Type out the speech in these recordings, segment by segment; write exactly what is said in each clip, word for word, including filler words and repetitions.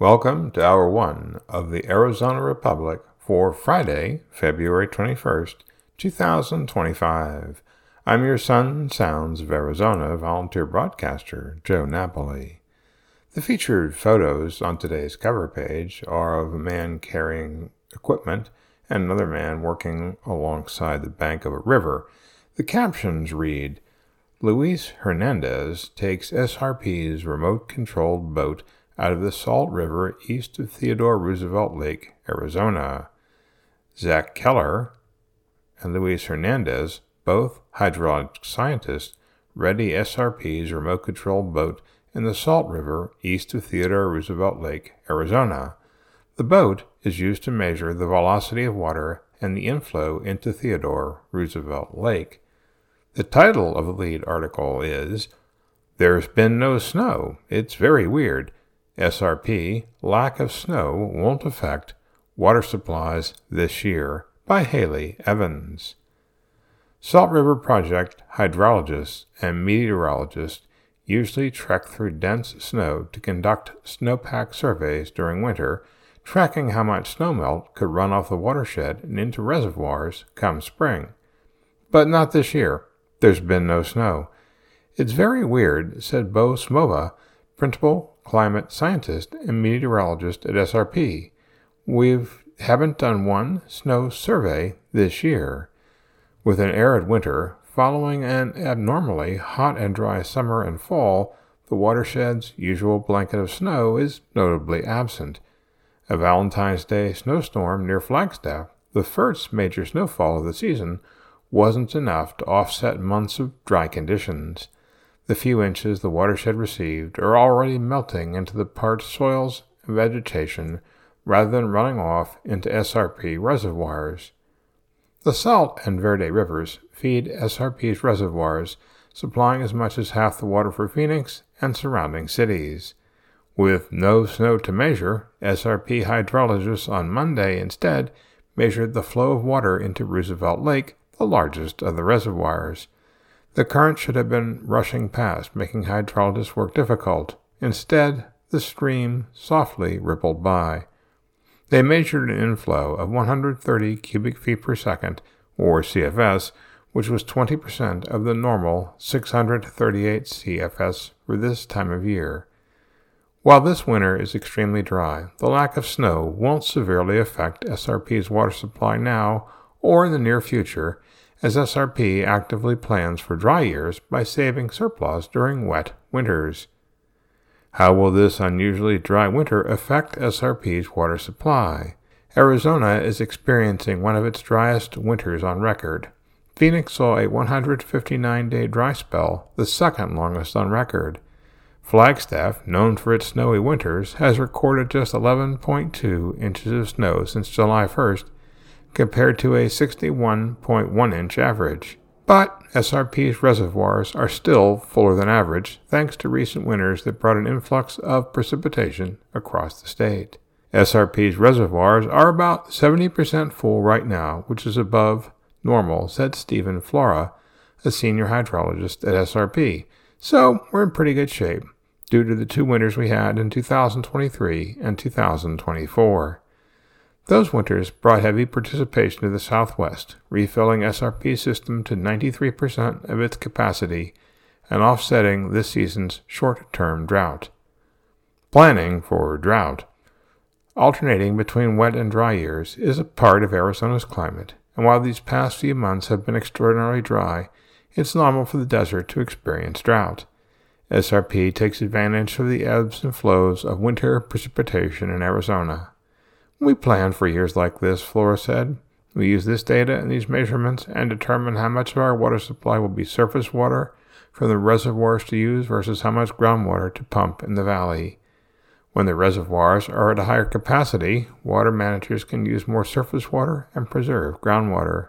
Welcome to Hour one of the Arizona Republic for Friday, February twenty-first, twenty twenty-five. I'm your Sun Sounds of Arizona volunteer broadcaster, Joe Napoli. The featured photos on today's cover page are of a man carrying equipment and another man working alongside the bank of a river. The captions read, Luis Hernandez takes S R P's remote-controlled boat out of the Salt River east of Theodore Roosevelt Lake, Arizona. Zach Keller and Luis Hernandez, both hydraulic scientists, ready S R P's remote-controlled boat in the Salt River east of Theodore Roosevelt Lake, Arizona. The boat is used to measure the velocity of water and the inflow into Theodore Roosevelt Lake. The title of the lead article is, There's Been No Snow. It's Very Weird. S R P, Lack of Snow Won't Affect Water Supplies This Year, by Haley Evans. Salt River Project hydrologists and meteorologists usually trek through dense snow to conduct snowpack surveys during winter, tracking how much snowmelt could run off the watershed and into reservoirs come spring. But not this year. There's been no snow. It's very weird, said Bo Smova, principal climate scientist and meteorologist at S R P. We haven't done one snow survey this year. With an arid winter following an abnormally hot and dry summer and fall, the watershed's usual blanket of snow is notably absent. A Valentine's Day snowstorm near Flagstaff, the first major snowfall of the season, wasn't enough to offset months of dry conditions. The few inches the watershed received are already melting into the parched soils and vegetation rather than running off into S R P reservoirs. The Salt and Verde rivers feed S R P's reservoirs, supplying as much as half the water for Phoenix and surrounding cities. With no snow to measure, S R P hydrologists on Monday instead measured the flow of water into Roosevelt Lake, the largest of the reservoirs. The current should have been rushing past, making hydrologists' work difficult. Instead, the stream softly rippled by. They measured an inflow of one hundred thirty cubic feet per second, or C F S, which was twenty percent of the normal six hundred thirty-eight C F S for this time of year. While this winter is extremely dry, the lack of snow won't severely affect S R P's water supply now or in the near future, as S R P actively plans for dry years by saving surplus during wet winters. How will this unusually dry winter affect S R P's water supply? Arizona is experiencing one of its driest winters on record. Phoenix saw a one hundred fifty-nine day dry spell, the second longest on record. Flagstaff, known for its snowy winters, has recorded just eleven point two inches of snow since July first, compared to a sixty-one point one inch average. But S R P's reservoirs are still fuller than average, thanks to recent winters that brought an influx of precipitation across the state. S R P's reservoirs are about seventy percent full right now, which is above normal, said Stephen Flora, a senior hydrologist at S R P. So we're in pretty good shape, due to the two winters we had in two thousand twenty-three and two thousand twenty-four. Those winters brought heavy participation to the southwest, refilling S R P's system to ninety-three percent of its capacity and offsetting this season's short-term drought. Planning for drought. Alternating between wet and dry years is a part of Arizona's climate, and while these past few months have been extraordinarily dry, it's normal for the desert to experience drought. S R P takes advantage of the ebbs and flows of winter precipitation in Arizona. We plan for years like this, Flora said. We use this data and these measurements and determine how much of our water supply will be surface water from the reservoirs to use versus how much groundwater to pump in the valley. When the reservoirs are at a higher capacity, water managers can use more surface water and preserve groundwater.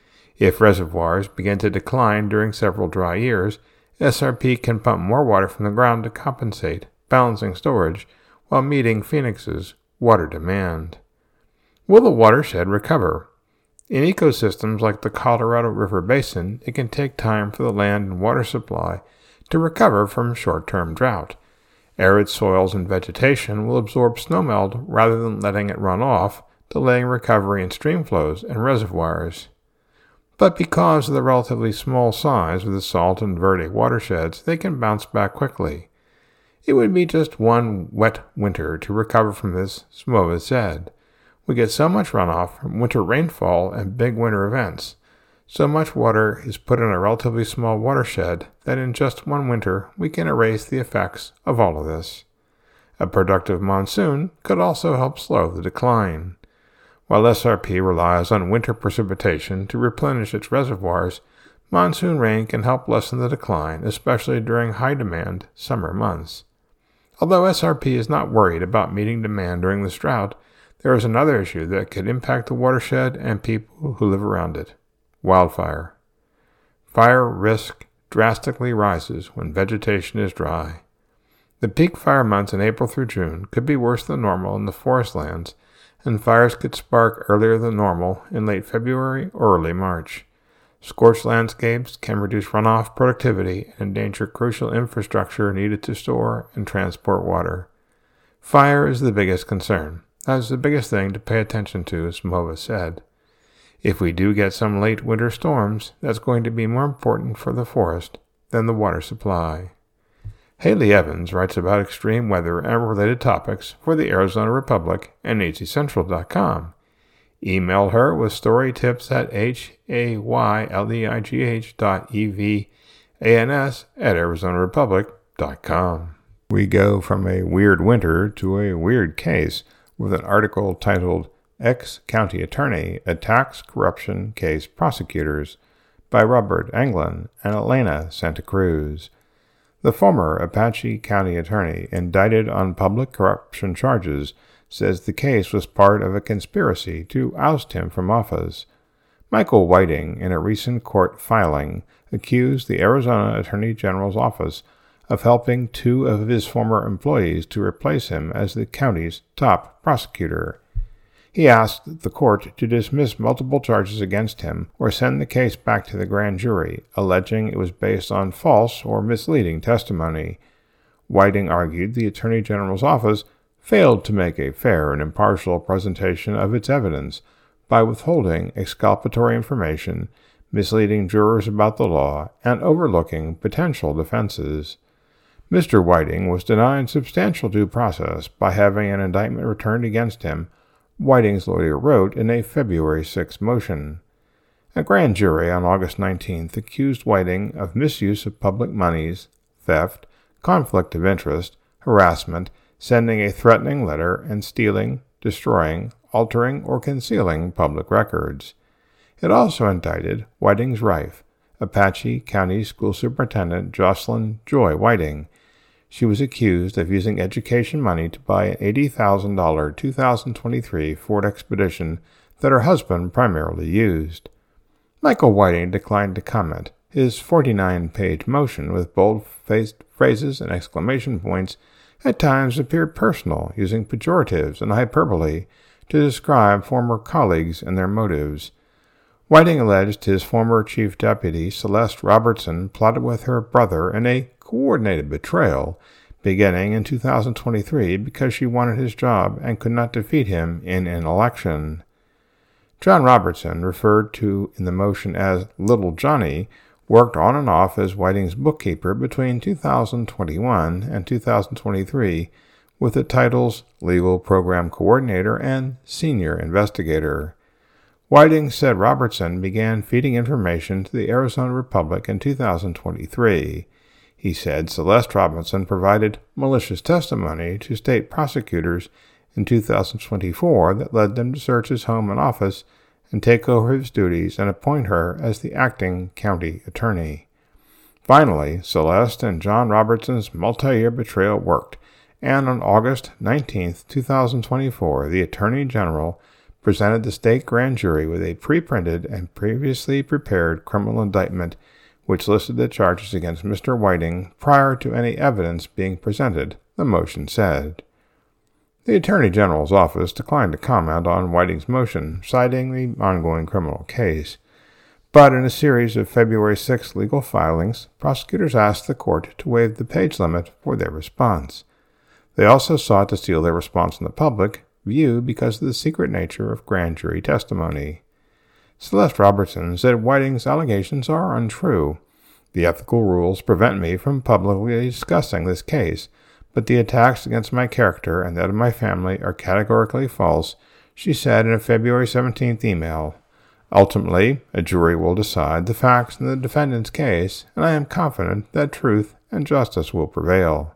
If reservoirs begin to decline during several dry years, S R P can pump more water from the ground to compensate, balancing storage, while meeting Phoenix's water demand. Will the watershed recover? In ecosystems like the Colorado River Basin, it can take time for the land and water supply to recover from short-term drought. Arid soils and vegetation will absorb snowmelt rather than letting it run off, delaying recovery in stream flows and reservoirs. But because of the relatively small size of the Salt and Verde watersheds, they can bounce back quickly. It would be just one wet winter to recover from this, Samoa said. We get so much runoff from winter rainfall and big winter events. So much water is put in a relatively small watershed that in just one winter we can erase the effects of all of this. A productive monsoon could also help slow the decline. While S R P relies on winter precipitation to replenish its reservoirs, monsoon rain can help lessen the decline, especially during high-demand summer months. Although S R P is not worried about meeting demand during this drought, there is another issue that could impact the watershed and people who live around it: wildfire. Fire risk drastically rises when vegetation is dry. The peak fire months in April through June could be worse than normal in the forest lands, and fires could spark earlier than normal in late February or early March. Scorched landscapes can reduce runoff productivity and endanger crucial infrastructure needed to store and transport water. Fire is the biggest concern. That is the biggest thing to pay attention to, as Samoa said. If we do get some late winter storms, that's going to be more important for the forest than the water supply. Haley Evans writes about extreme weather and related topics for the Arizona Republic and A Z Central dot com. Email her with story tips at hayleigh dot evans at arizona republic dot com. We go from a weird winter to a weird case with an article titled Ex-County Attorney Attacks Corruption Case Prosecutors by Robert Anglin and Elena Santa Cruz. The former Apache County attorney, indicted on public corruption charges, says the case was part of a conspiracy to oust him from office. Michael Whiting, in a recent court filing, accused the Arizona Attorney General's office of helping two of his former employees to replace him as the county's top prosecutor. He asked the court to dismiss multiple charges against him or send the case back to the grand jury, alleging it was based on false or misleading testimony. Whiting argued the Attorney General's office failed to make a fair and impartial presentation of its evidence by withholding exculpatory information, misleading jurors about the law, and overlooking potential defenses. Mister Whiting was denied substantial due process by having an indictment returned against him, Whiting's lawyer wrote in a February sixth motion. A grand jury on August nineteenth accused Whiting of misuse of public monies, theft, conflict of interest, harassment, sending a threatening letter, and stealing, destroying, altering, or concealing public records. It also indicted Whiting's wife, Apache County School Superintendent Jocelyn Joy Whiting. She was accused of using education money to buy an eighty thousand dollars two thousand twenty-three Ford Expedition that her husband primarily used. Michael Whiting declined to comment. His forty-nine page motion with bold-faced phrases and exclamation points at times appeared personal, using pejoratives and hyperbole to describe former colleagues and their motives. Whiting alleged his former chief deputy, Celeste Robertson, plotted with her brother in a coordinated betrayal beginning in two thousand twenty-three because she wanted his job and could not defeat him in an election. John Robertson, referred to in the motion as Little Johnny, worked on and off as Whiting's bookkeeper between two thousand twenty-one and two thousand twenty-three with the titles Legal Program Coordinator and Senior Investigator. Whiting said Robertson began feeding information to the Arizona Republic in two thousand twenty-three. He said Celeste Robinson provided malicious testimony to state prosecutors in two thousand twenty-four that led them to search his home and office and take over his duties and appoint her as the acting county attorney. Finally, Celeste and John Robertson's multi-year betrayal worked, and on August nineteenth, two thousand twenty-four, the Attorney General presented the state grand jury with a pre-printed and previously prepared criminal indictment which listed the charges against Mister Whiting prior to any evidence being presented, the motion said. The Attorney General's office declined to comment on Whiting's motion, citing the ongoing criminal case. But in a series of February sixth legal filings, prosecutors asked the court to waive the page limit for their response. They also sought to seal their response in the public view because of the secret nature of grand jury testimony. Celeste Robertson said Whiting's allegations are untrue. The ethical rules prevent me from publicly discussing this case, but the attacks against my character and that of my family are categorically false, she said in a February seventeenth email. Ultimately, a jury will decide the facts in the defendant's case, and I am confident that truth and justice will prevail.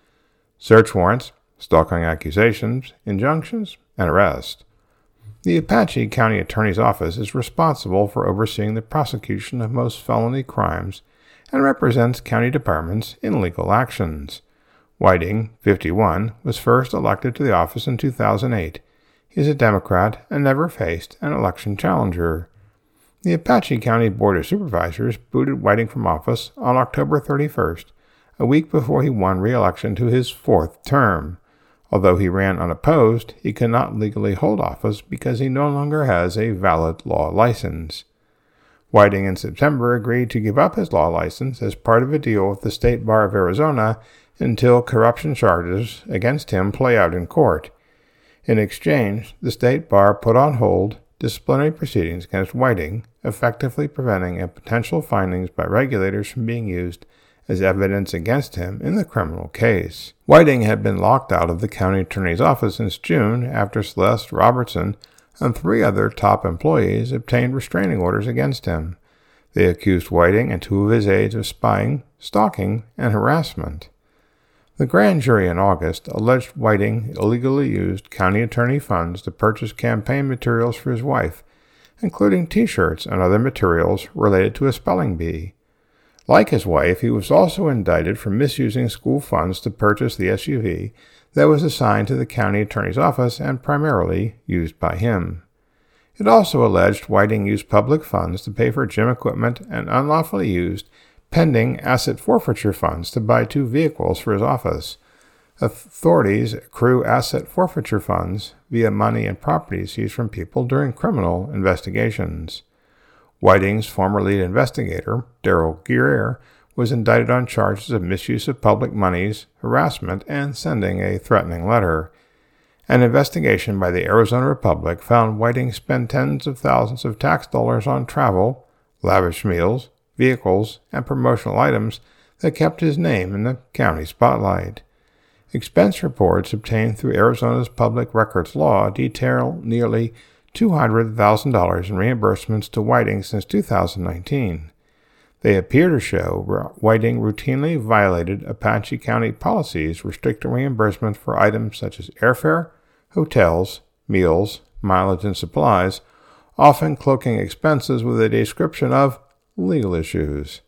Search warrants, stalking accusations, injunctions, and arrest. The Apache County Attorney's Office is responsible for overseeing the prosecution of most felony crimes and represents county departments in legal actions. Whiting, fifty-one, was first elected to the office in two thousand eight. He is a Democrat and never faced an election challenger. The Apache County Board of Supervisors booted Whiting from office on October thirty-first, a week before he won re-election to his fourth term. Although he ran unopposed, he could not legally hold office because he no longer has a valid law license. Whiting in September agreed to give up his law license as part of a deal with the State Bar of Arizona until corruption charges against him play out in court. In exchange, the State Bar put on hold disciplinary proceedings against Whiting, effectively preventing a potential findings by regulators from being used as evidence against him in the criminal case. Whiting had been locked out of the county attorney's office since June after Celeste Robertson and three other top employees obtained restraining orders against him. They accused Whiting and two of his aides of spying, stalking, and harassment. The grand jury in August alleged Whiting illegally used county attorney funds to purchase campaign materials for his wife, including T-shirts and other materials related to a spelling bee. Like his wife, he was also indicted for misusing school funds to purchase the S U V that was assigned to the county attorney's office and primarily used by him. It also alleged Whiting used public funds to pay for gym equipment and unlawfully used pending asset forfeiture funds to buy two vehicles for his office. Authorities accrue asset forfeiture funds via money and property seized from people during criminal investigations. Whiting's former lead investigator, Daryl Guerrier, was indicted on charges of misuse of public monies, harassment, and sending a threatening letter. An investigation by the Arizona Republic found Whiting spent tens of thousands of tax dollars on travel, lavish meals, vehicles, and promotional items that kept his name in the county spotlight. Expense reports obtained through Arizona's public records law detail nearly two hundred thousand dollars in reimbursements to Whiting since two thousand nineteen. They appear to show Whiting routinely violated Apache County policies restricting reimbursement for items such as airfare, hotels, meals, mileage, and supplies, often cloaking expenses with a description of legal issues.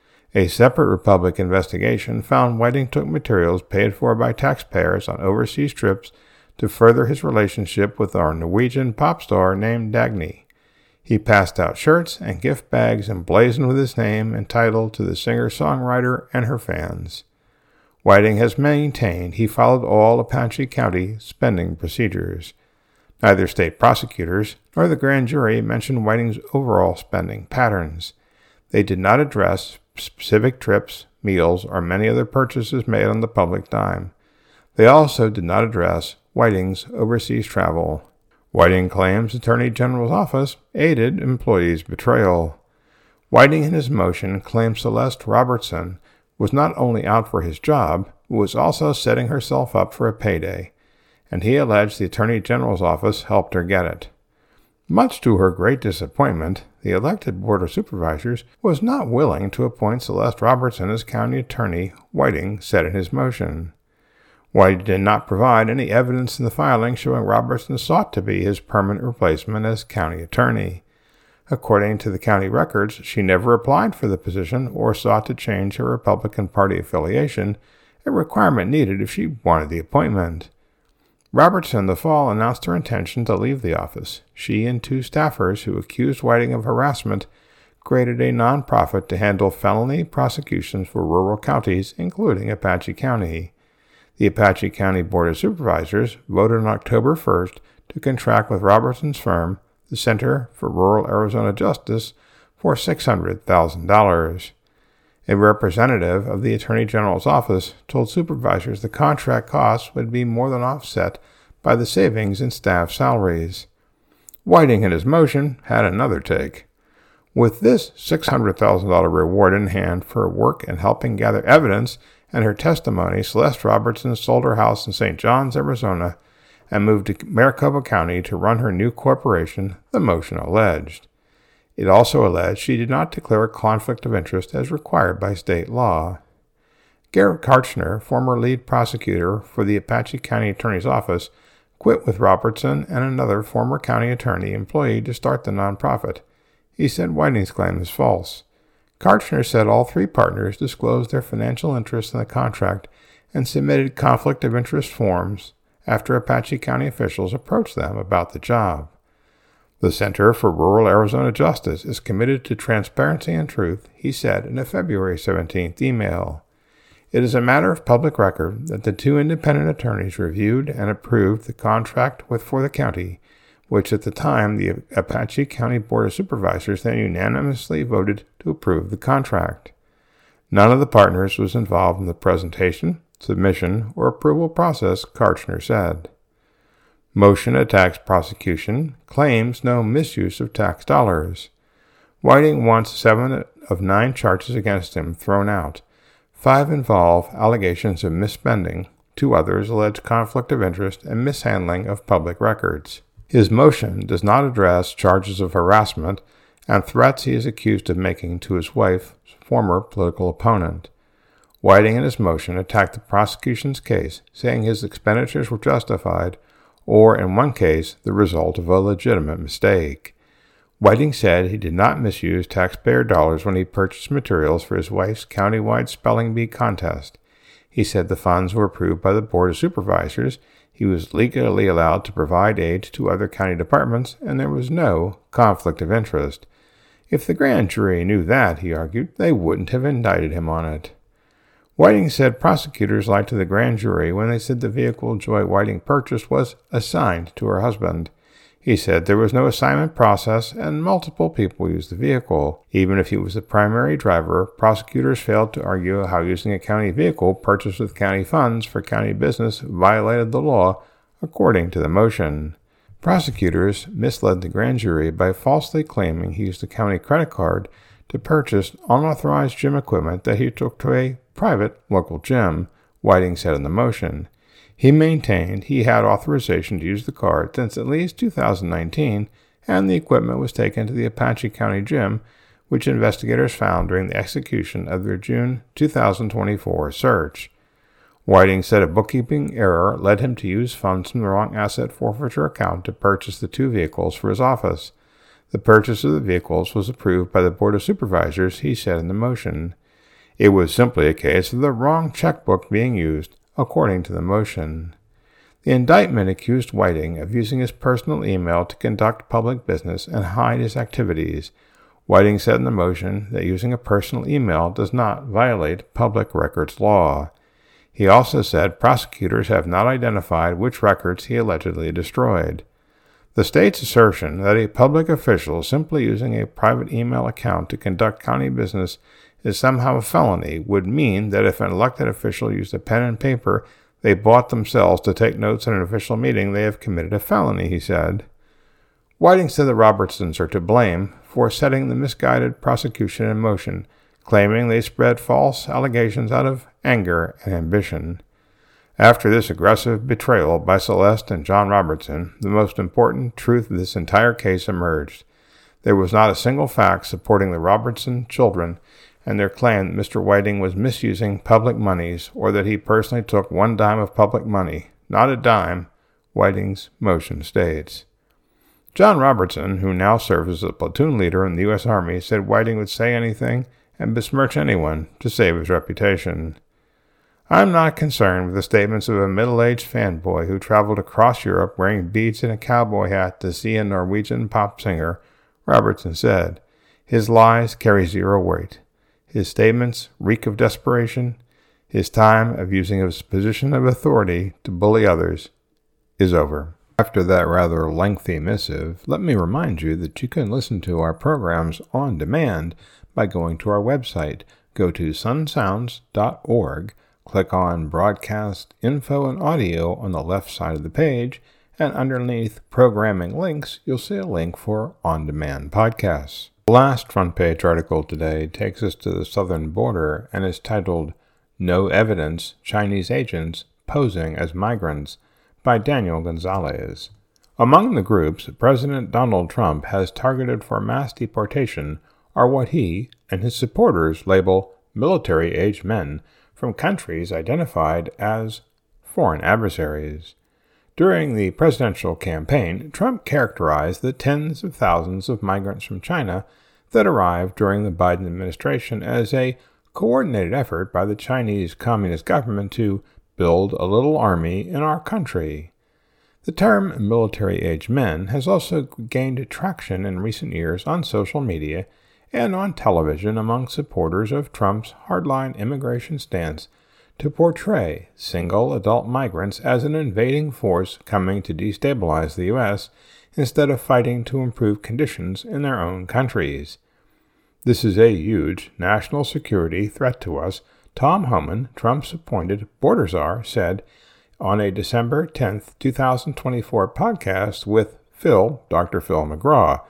A separate Republic investigation found Whiting took materials paid for by taxpayers on overseas trips to further his relationship with our Norwegian pop star named Dagny. He passed out shirts and gift bags emblazoned with his name and title to the singer-songwriter and her fans. Whiting has maintained he followed all Apache County spending procedures. Neither state prosecutors nor the grand jury mentioned Whiting's overall spending patterns. They did not address specific trips, meals, or many other purchases made on the public dime. They also did not address Whiting's overseas travel. Whiting claims Attorney General's office aided employees' betrayal. Whiting in his motion claims Celeste Robertson was not only out for his job, but was also setting herself up for a payday, and he alleged the Attorney General's office helped her get it. Much to her great disappointment, the elected Board of Supervisors was not willing to appoint Celeste Robertson as county attorney, Whiting said in his motion. Whiting did not provide any evidence in the filing showing Robertson sought to be his permanent replacement as county attorney. According to the county records, she never applied for the position or sought to change her Republican Party affiliation, a requirement needed if she wanted the appointment. Robertson in the fall announced her intention to leave the office. She and two staffers who accused Whiting of harassment created a nonprofit to handle felony prosecutions for rural counties, including Apache County. The Apache County Board of Supervisors voted on October first to contract with Robertson's firm, the Center for Rural Arizona Justice, for six hundred thousand dollars. A representative of the Attorney General's office told supervisors the contract costs would be more than offset by the savings in staff salaries. Whiting, in his motion, had another take. With this six hundred thousand dollars reward in hand for her work in helping gather evidence and her testimony, Celeste Robertson sold her house in Saint Johns, Arizona, and moved to Maricopa County to run her new corporation, the motion alleged. It also alleged she did not declare a conflict of interest as required by state law. Garrett Karchner, former lead prosecutor for the Apache County Attorney's Office, quit with Robertson and another former county attorney employee to start the nonprofit. He said Whiting's claim is false. Karchner said all three partners disclosed their financial interest in the contract and submitted conflict of interest forms after Apache County officials approached them about the job. The Center for Rural Arizona Justice is committed to transparency and truth, he said in a February seventeenth email. It is a matter of public record that the two independent attorneys reviewed and approved the contract with for the county, which at the time the Apache County Board of Supervisors then unanimously voted to approve the contract. None of the partners was involved in the presentation, submission, or approval process, Karchner said. Motion attacks prosecution, claims no misuse of tax dollars. Whiting wants seven of nine charges against him thrown out. Five involve allegations of misspending. Two others allege conflict of interest and mishandling of public records. His motion does not address charges of harassment and threats he is accused of making to his wife's former political opponent. Whiting in his motion attacked the prosecution's case, saying his expenditures were justified, or in one case, the result of a legitimate mistake. Whiting said he did not misuse taxpayer dollars when he purchased materials for his wife's countywide spelling bee contest. He said the funds were approved by the Board of Supervisors, he was legally allowed to provide aid to other county departments, and there was no conflict of interest. If the grand jury knew that, he argued, they wouldn't have indicted him on it. Whiting said prosecutors lied to the grand jury when they said the vehicle Joy Whiting purchased was assigned to her husband. He said there was no assignment process and multiple people used the vehicle. Even if he was the primary driver, prosecutors failed to argue how using a county vehicle purchased with county funds for county business violated the law, according to the motion. Prosecutors misled the grand jury by falsely claiming he used a county credit card to purchase unauthorized gym equipment that he took to a private local gym, Whiting said in the motion. He maintained he had authorization to use the card since at least two thousand nineteen, and the equipment was taken to the Apache County Gym, which investigators found during the execution of their June two thousand twenty-four search. Whiting said a bookkeeping error led him to use funds from the wrong asset forfeiture account to purchase the two vehicles for his office. The purchase of the vehicles was approved by the Board of Supervisors, he said in the motion. It was simply a case of the wrong checkbook being used, according to the motion. The indictment accused Whiting of using his personal email to conduct public business and hide his activities. Whiting said in the motion that using a personal email does not violate public records law. He also said prosecutors have not identified which records he allegedly destroyed. The state's assertion that a public official simply using a private email account to conduct county business is somehow a felony would mean that if an elected official used a pen and paper they bought themselves to take notes in an official meeting, they have committed a felony, he said. Whiting said the Robertsons are to blame for setting the misguided prosecution in motion, claiming they spread false allegations out of anger and ambition. After this aggressive betrayal by Celeste and John Robertson, the most important truth of this entire case emerged. There was not a single fact supporting the Robertson children and their claim that Mister Whiting was misusing public monies or that he personally took one dime of public money. Not a dime, Whiting's motion states. John Robertson, who now serves as a platoon leader in the U S Army, said Whiting would say anything and besmirch anyone to save his reputation. I'm not concerned with the statements of a middle-aged fanboy who traveled across Europe wearing beads and a cowboy hat to see a Norwegian pop singer, Robertson said. His lies carry zero weight. His statements reek of desperation. His time of using his position of authority to bully others is over. After that rather lengthy missive, let me remind you that you can listen to our programs on demand by going to our website, go to sun sounds dot org, click on Broadcast Info and Audio on the left side of the page, and underneath Programming Links, you'll see a link for on-demand podcasts. The last front-page article today takes us to the southern border and is titled, No Evidence, Chinese Agents Posing as Migrants, by Daniel Gonzalez. Among the groups President Donald Trump has targeted for mass deportation are what he and his supporters label military-age men from countries identified as foreign adversaries. During the presidential campaign, Trump characterized the tens of thousands of migrants from China that arrived during the Biden administration as a coordinated effort by the Chinese Communist government to build a little army in our country. The term military-age men has also gained traction in recent years on social media and on television among supporters of Trump's hardline immigration stance to portray single adult migrants as an invading force coming to destabilize the U S instead of fighting to improve conditions in their own countries. This is a huge national security threat to us, Tom Homan, Trump's appointed border czar, said on a December tenth, twenty twenty-four podcast with Phil, Doctor Phil McGraw.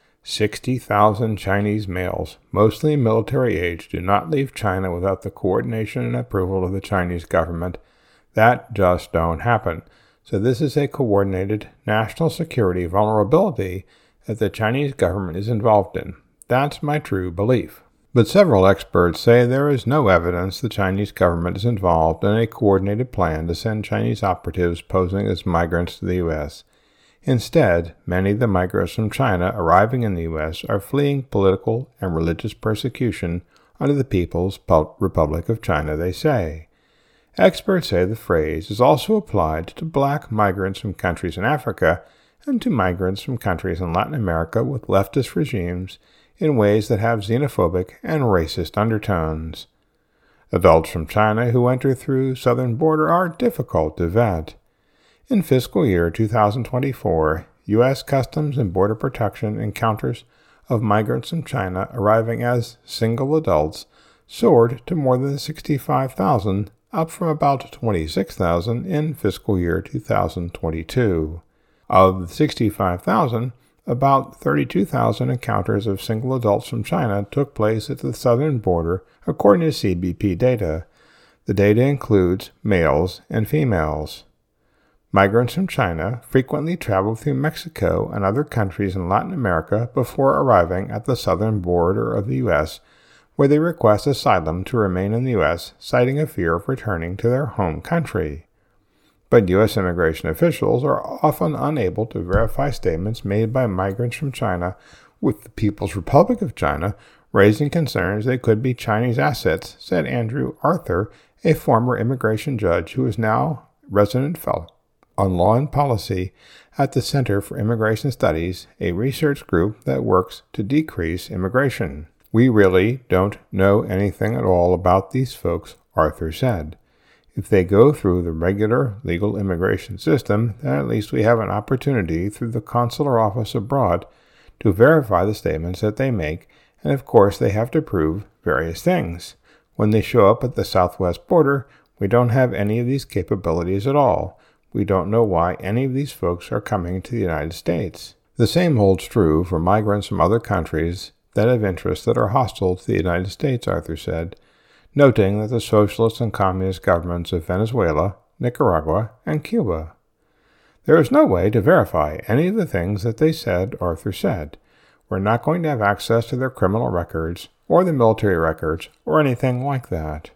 sixty thousand Chinese males, mostly military age, do not leave China without the coordination and approval of the Chinese government. That just don't happen. So this is a coordinated national security vulnerability that the Chinese government is involved in. That's my true belief. But several experts say there is no evidence the Chinese government is involved in a coordinated plan to send Chinese operatives posing as migrants to the U S Instead, many of the migrants from China arriving in the U S are fleeing political and religious persecution under the People's Republic of China, they say. Experts say the phrase is also applied to black migrants from countries in Africa and to migrants from countries in Latin America with leftist regimes in ways that have xenophobic and racist undertones. Adults from China who enter through southern border are difficult to vet. In fiscal year two thousand twenty-four, U S Customs and Border Protection encounters of migrants from China arriving as single adults soared to more than sixty-five thousand, up from about twenty-six thousand in fiscal year two thousand twenty-two. Of the sixty-five thousand, about thirty-two thousand encounters of single adults from China took place at the southern border, according to C B P data. The data includes males and females. Migrants from China frequently travel through Mexico and other countries in Latin America before arriving at the southern border of the U S, where they request asylum to remain in the U S, citing a fear of returning to their home country. But U S immigration officials are often unable to verify statements made by migrants from China, with the People's Republic of China raising concerns they could be Chinese assets, said Andrew Arthur, a former immigration judge who is now resident fellow on law and policy at the Center for Immigration Studies, a research group that works to decrease immigration. We really don't know anything at all about these folks, Arthur said. If they go through the regular legal immigration system, then at least we have an opportunity through the consular office abroad to verify the statements that they make, and of course they have to prove various things. When they show up at the southwest border, we don't have any of these capabilities at all. We don't know why any of these folks are coming to the United States. The same holds true for migrants from other countries that have interests that are hostile to the United States, Arthur said, noting that the socialist and communist governments of Venezuela, Nicaragua, and Cuba. There is no way to verify any of the things that they said, Arthur said. We're not going to have access to their criminal records or the military records or anything like that.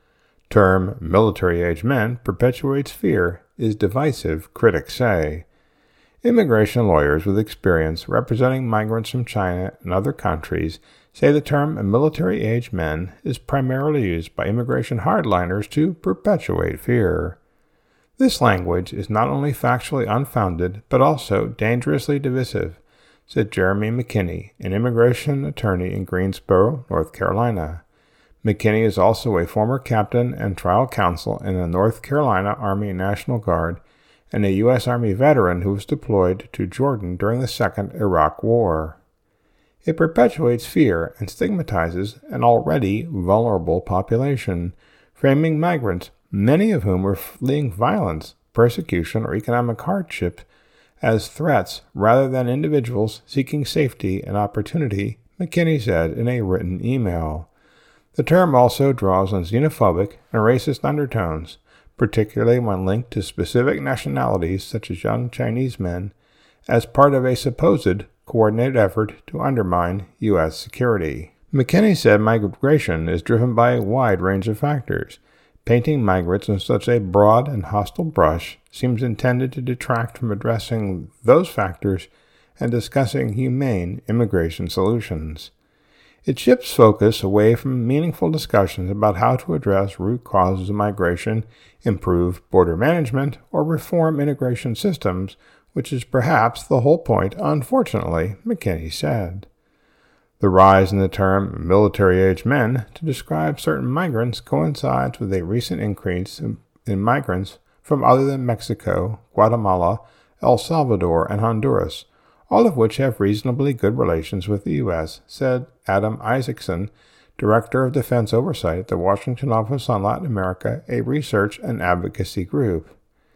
Term military-age men perpetuates fear is divisive, critics say. Immigration lawyers with experience representing migrants from China and other countries say the term military-age men is primarily used by immigration hardliners to perpetuate fear. This language is not only factually unfounded, but also dangerously divisive, said Jeremy McKinney, an immigration attorney in Greensboro, North Carolina. McKinney is also a former captain and trial counsel in the North Carolina Army National Guard and a U S Army veteran who was deployed to Jordan during the Second Iraq War. It perpetuates fear and stigmatizes an already vulnerable population, framing migrants, many of whom were fleeing violence, persecution, or economic hardship, as threats rather than individuals seeking safety and opportunity, McKinney said in a written email. The term also draws on xenophobic and racist undertones, particularly when linked to specific nationalities such as young Chinese men, as part of a supposed coordinated effort to undermine U S security. McKinney said migration is driven by a wide range of factors. Painting migrants in such a broad and hostile brush seems intended to detract from addressing those factors and discussing humane immigration solutions. It shifts focus away from meaningful discussions about how to address root causes of migration, improve border management, or reform immigration systems, which is perhaps the whole point, unfortunately, McKinney said. The rise in the term military-age men to describe certain migrants coincides with a recent increase in, in migrants from other than Mexico, Guatemala, El Salvador, and Honduras, all of which have reasonably good relations with the U S, said Adam Isaacson, Director of Defense Oversight at the Washington Office on Latin America, a research and advocacy group.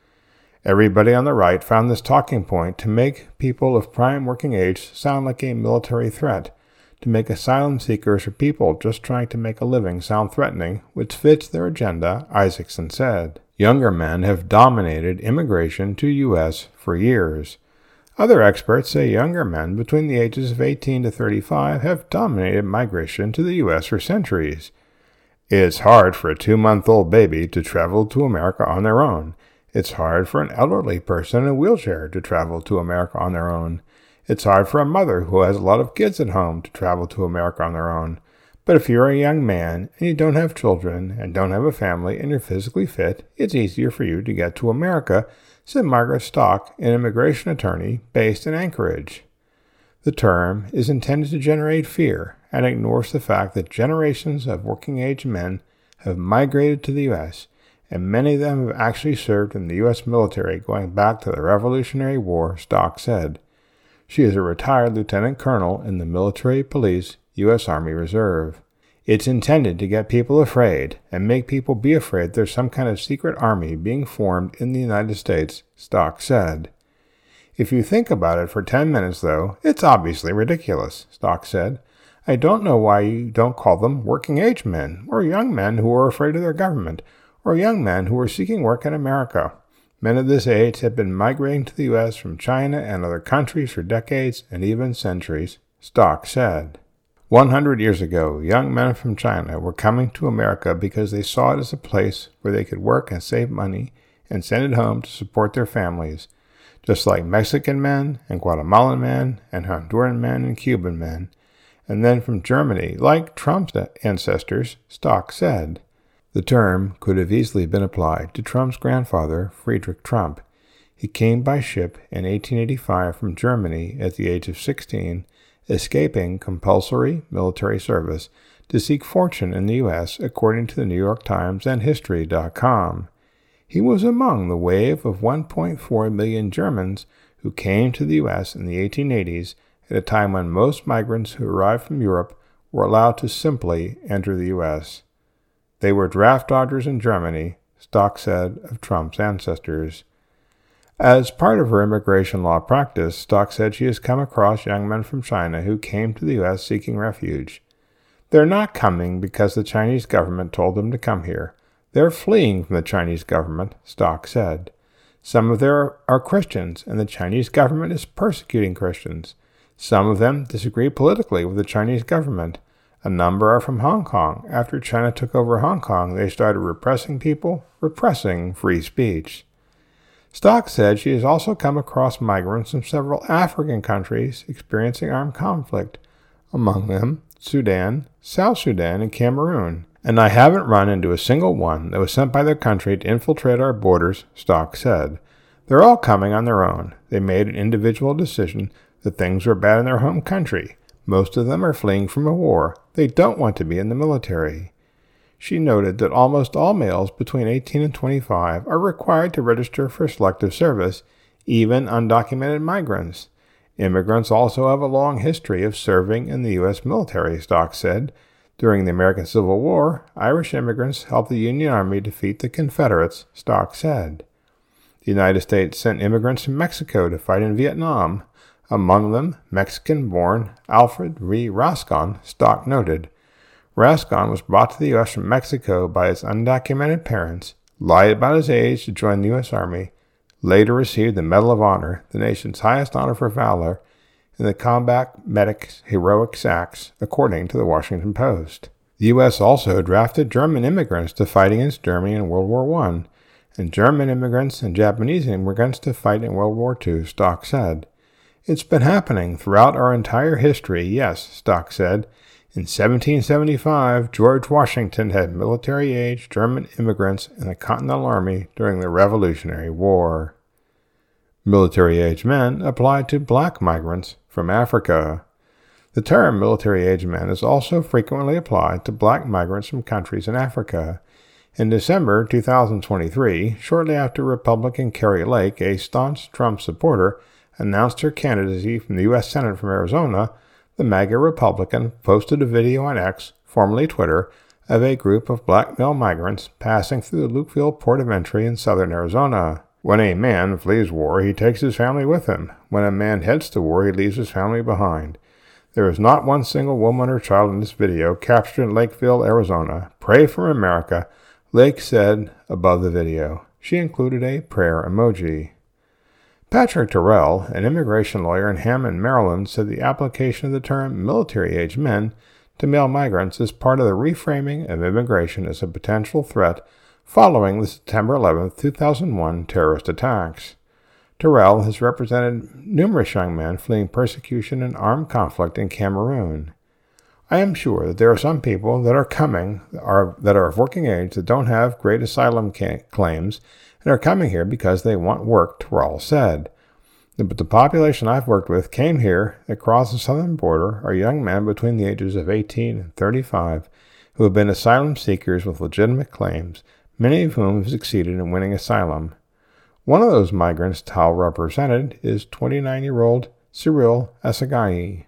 Everybody on the right found this talking point to make people of prime working age sound like a military threat, to make asylum seekers or people just trying to make a living sound threatening, which fits their agenda, Isaacson said. Younger men have dominated immigration to U S for years. Other experts say younger men between the ages of eighteen to thirty-five have dominated migration to the U S for centuries. It's hard for a two-month-old baby to travel to America on their own. It's hard for an elderly person in a wheelchair to travel to America on their own. It's hard for a mother who has a lot of kids at home to travel to America on their own. But if you're a young man and you don't have children and don't have a family and you're physically fit, it's easier for you to get to America, said Margaret Stock, an immigration attorney based in Anchorage. The term is intended to generate fear and ignores the fact that generations of working-age men have migrated to the U S, and many of them have actually served in the U S military going back to the Revolutionary War, Stock said. She is a retired lieutenant colonel in the Military Police U S Army Reserve. It's intended to get people afraid and make people be afraid there's some kind of secret army being formed in the United States, Stock said. If you think about it for ten minutes, though, it's obviously ridiculous, Stock said. I don't know why you don't call them working-age men, or young men who are afraid of their government, or young men who are seeking work in America. Men of this age have been migrating to the U S from China and other countries for decades and even centuries, Stock said. One hundred years ago, young men from China were coming to America because they saw it as a place where they could work and save money and send it home to support their families, just like Mexican men and Guatemalan men and Honduran men and Cuban men, and then from Germany, like Trump's ancestors, Stock said. The term could have easily been applied to Trump's grandfather, Friedrich Trump. He came by ship in eighteen eighty-five from Germany at the age of sixteen, escaping compulsory military service to seek fortune in the U S, according to the New York Times and History dot com. He was among the wave of one point four million Germans who came to the U S in the eighteen eighties at a time when most migrants who arrived from Europe were allowed to simply enter the U S. They were draft dodgers in Germany, Stock said of Trump's ancestors. As part of her immigration law practice, Stock said she has come across young men from China who came to the U S seeking refuge. They're not coming because the Chinese government told them to come here. They're fleeing from the Chinese government, Stock said. Some of them are Christians, and the Chinese government is persecuting Christians. Some of them disagree politically with the Chinese government. A number are from Hong Kong. After China took over Hong Kong, they started repressing people, repressing free speech. Stock said she has also come across migrants from several African countries experiencing armed conflict, among them Sudan, South Sudan, and Cameroon. And I haven't run into a single one that was sent by their country to infiltrate our borders, Stock said. They're all coming on their own. They made an individual decision that things were bad in their home country. Most of them are fleeing from a war. They don't want to be in the military. She noted that almost all males between eighteen and twenty-five are required to register for selective service, even undocumented migrants. Immigrants also have a long history of serving in the U S military, Stock said. During the American Civil War, Irish immigrants helped the Union Army defeat the Confederates, Stock said. The United States sent immigrants from Mexico to fight in Vietnam, among them Mexican-born Alfred R. Rascon, Stock noted. Rascon was brought to the U S from Mexico by his undocumented parents, lied about his age to join the U S Army, later received the Medal of Honor, the nation's highest honor for valor, in the Combat Medic's Heroic Acts, according to the Washington Post. The U S also drafted German immigrants to fight against Germany in World War One, and German immigrants and Japanese immigrants to fight in World War Two, Stock said. It's been happening throughout our entire history, yes, Stock said. In seventeen seventy-five, George Washington had military-age German immigrants in the Continental Army during the Revolutionary War. Military-age men applied to black migrants from Africa. The term military-age men is also frequently applied to black migrants from countries in Africa. In December two thousand twenty-three, shortly after Republican Kari Lake, a staunch Trump supporter, announced her candidacy from the U S Senate from Arizona, the MAGA Republican posted a video on X, formerly Twitter, of a group of black male migrants passing through the Lukeville port of entry in southern Arizona. When a man flees war, he takes his family with him. When a man heads to war, he leaves his family behind. There is not one single woman or child in this video captured in Lakeville, Arizona. Pray for America, Lake said above the video. She included a prayer emoji. Patrick Terrell, an immigration lawyer in Hammond, Maryland, said the application of the term military-age men to male migrants is part of the reframing of immigration as a potential threat following the September eleventh, two thousand one terrorist attacks. Terrell has represented numerous young men fleeing persecution and armed conflict in Cameroon. I am sure that there are some people that are coming are, that are of working age that don't have great asylum ca- claims and are coming here because they want work, Terrell said. But the population I've worked with came here across the southern border are young men between the ages of eighteen and thirty-five who have been asylum seekers with legitimate claims, many of whom have succeeded in winning asylum. One of those migrants Tal represented is twenty-nine-year-old Cyril Asagani.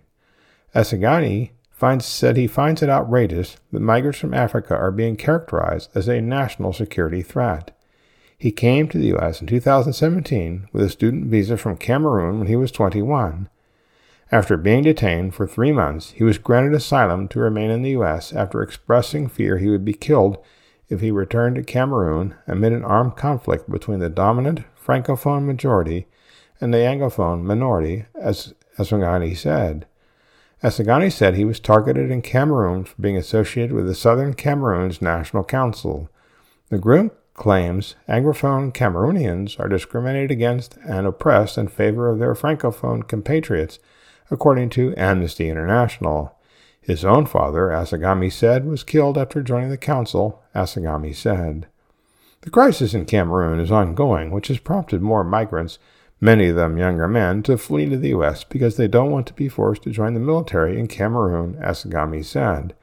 Asagani finds, said he finds it outrageous that migrants from Africa are being characterized as a national security threat. He came to the U S in two thousand seventeen with a student visa from Cameroon when he was twenty-one. After being detained for three months, he was granted asylum to remain in the U S after expressing fear he would be killed if he returned to Cameroon amid an armed conflict between the dominant Francophone majority and the Anglophone minority, as Asagani said. Asagani said he was targeted in Cameroon for being associated with the Southern Cameroon's National Council. The group claims Anglophone Cameroonians are discriminated against and oppressed in favor of their Francophone compatriots, according to Amnesty International. His own father, Asagami said, was killed after joining the council, Asagami said. The crisis in Cameroon is ongoing, which has prompted more migrants, many of them younger men, to flee to the U S because they don't want to be forced to join the military in Cameroon, Asagami said.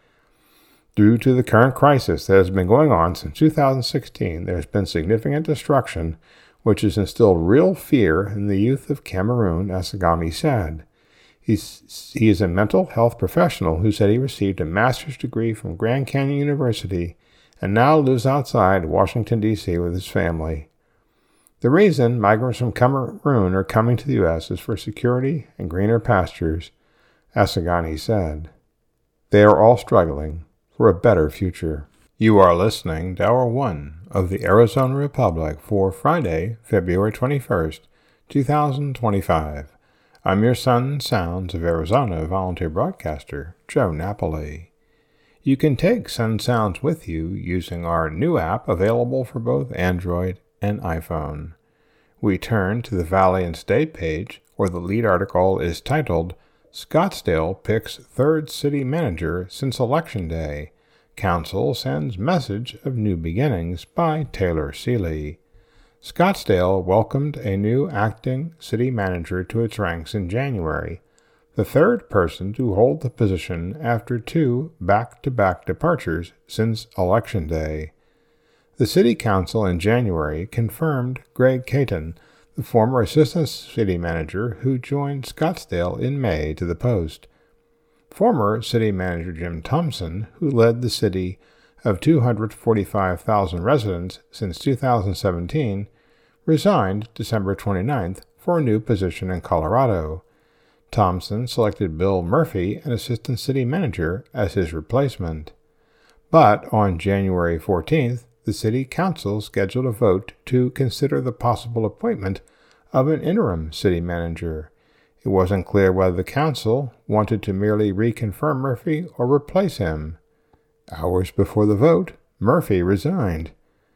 Due to the current crisis that has been going on since two thousand sixteen, there has been significant destruction, which has instilled real fear in the youth of Cameroon, Asagami said. He's, he is a mental health professional who said he received a master's degree from Grand Canyon University and now lives outside Washington, D C with his family. The reason migrants from Cameroon are coming to the U S is for security and greener pastures, Asagani said. They are all struggling for a better future. You are listening to Hour one of the Arizona Republic for Friday, February twenty-first, two thousand twenty-five. I'm your Sun Sounds of Arizona volunteer broadcaster, Joe Napoli. You can take Sun Sounds with you using our new app available for both Android and iPhone. We turn to the Valley and State page, where the lead article is titled, Scottsdale Picks Third City Manager Since Election Day. Council Sends Message of New Beginnings by Taylor Seeley. Scottsdale welcomed a new acting city manager to its ranks in January, the third person to hold the position after two back-to-back departures since Election Day. The City Council in January confirmed Greg Caton, the former assistant city manager who joined Scottsdale in May to the post. Former city manager Jim Thompson, who led the city of two hundred forty-five thousand residents since two thousand seventeen, resigned December twenty-ninth for a new position in Colorado. Thompson selected Bill Murphy, an assistant city manager, as his replacement. But on January fourteenth, the city council scheduled a vote to consider the possible appointment of an interim city manager. It wasn't clear whether the council wanted to merely reconfirm Murphy or replace him. Hours before the vote, Murphy resigned.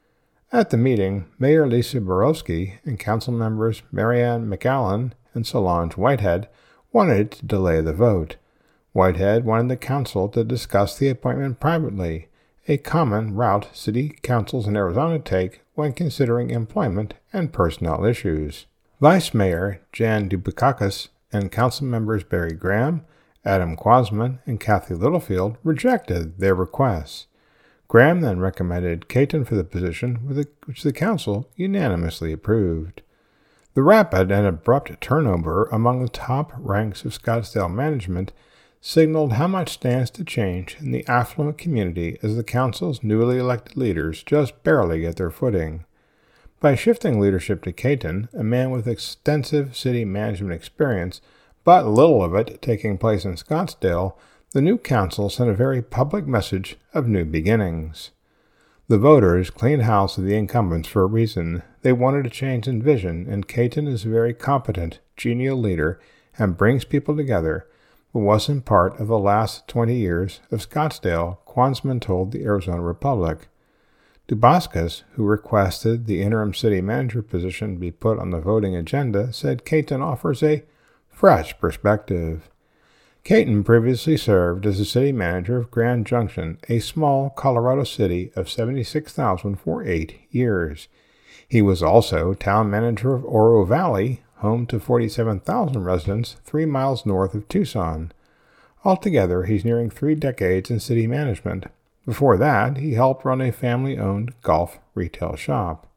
At the meeting, Mayor Lisa Borowski and council members Marianne McAllen and Solange Whitehead wanted to delay the vote. Whitehead wanted the council to discuss the appointment privately, a common route city councils in Arizona take when considering employment and personnel issues. Vice Mayor Jan Dubakakis and council members Barry Graham, Adam Quasman, and Kathy Littlefield rejected their requests. Graham then recommended Caton for the position, which the council unanimously approved. The rapid and abrupt turnover among the top ranks of Scottsdale management signaled how much stands to change in the affluent community as the council's newly elected leaders just barely get their footing. By shifting leadership to Caton, a man with extensive city management experience, but little of it taking place in Scottsdale, the new council sent a very public message of new beginnings. The voters cleaned house of the incumbents for a reason. They wanted a change in vision, and Caton is a very competent, genial leader and brings people together, but wasn't part of the last twenty years of Scottsdale, Quasman told the Arizona Republic. Dubaskas, who requested the interim city manager position be put on the voting agenda, said Caton offers a fresh perspective. Caton previously served as the city manager of Grand Junction, a small Colorado city of seventy-six thousand for eight years. He was also town manager of Oro Valley, home to forty-seven thousand residents three miles north of Tucson. Altogether, he's nearing three decades in city management. Before that, he helped run a family-owned golf retail shop.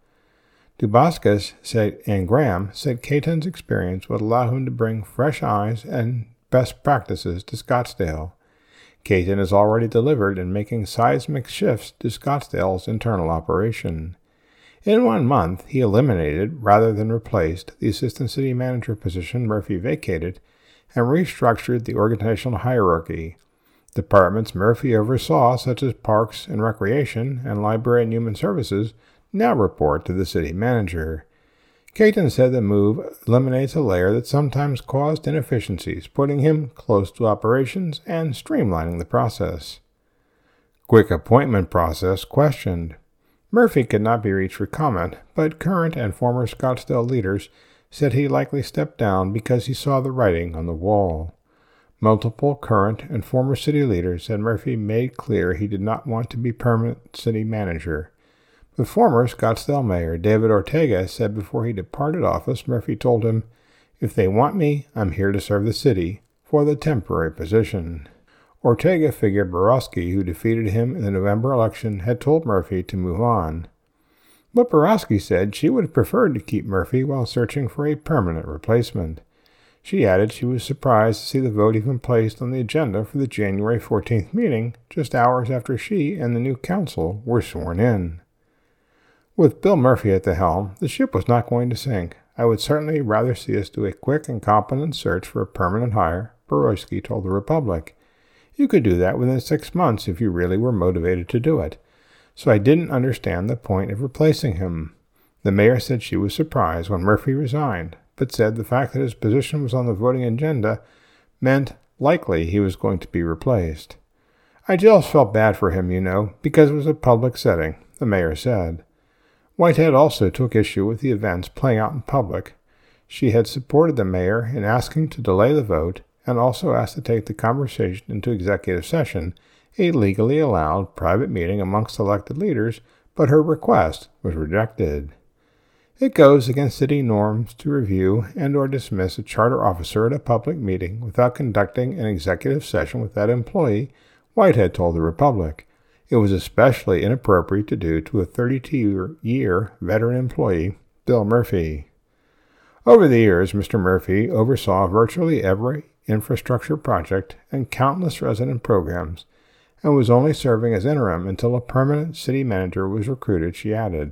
Dubaskas said, and Graham said Caton's experience would allow him to bring fresh eyes and best practices to Scottsdale. Caton has already delivered in making seismic shifts to Scottsdale's internal operation. In one month, he eliminated, rather than replaced, the assistant city manager position Murphy vacated and restructured the organizational hierarchy. Departments Murphy oversaw, such as Parks and Recreation and Library and Human Services, now report to the city manager. Caton said the move eliminates a layer that sometimes caused inefficiencies, putting him close to operations and streamlining the process. Quick appointment process questioned. Murphy could not be reached for comment, but current and former Scottsdale leaders said he likely stepped down because he saw the writing on the wall. Multiple current and former city leaders said Murphy made clear he did not want to be permanent city manager. The former Scottsdale mayor, David Ortega, said before he departed office, Murphy told him, "If they want me, I'm here to serve the city for the temporary position." Ortega figured Borowski, who defeated him in the November election, had told Murphy to move on. But Borowski said she would have preferred to keep Murphy while searching for a permanent replacement. She added she was surprised to see the vote even placed on the agenda for the January fourteenth meeting, just hours after she and the new council were sworn in. With Bill Murphy at the helm, the ship was not going to sink. I would certainly rather see us do a quick and competent search for a permanent hire, Borowski told the Republic. You could do that within six months if you really were motivated to do it. So I didn't understand the point of replacing him. The mayor said she was surprised when Murphy resigned, but said the fact that his position was on the voting agenda meant likely he was going to be replaced. I just felt bad for him, you know, because it was a public setting, the mayor said. Whitehead also took issue with the events playing out in public. She had supported the mayor in asking to delay the vote and also asked to take the conversation into executive session, a legally allowed private meeting amongst elected leaders, but her request was rejected. It goes against city norms to review and or dismiss a charter officer at a public meeting without conducting an executive session with that employee, Whitehead told the Republic. It was especially inappropriate to do to a thirty-two-year veteran employee, Bill Murphy. Over the years, Mister Murphy oversaw virtually every infrastructure project and countless resident programs, and was only serving as interim until a permanent city manager was recruited, she added.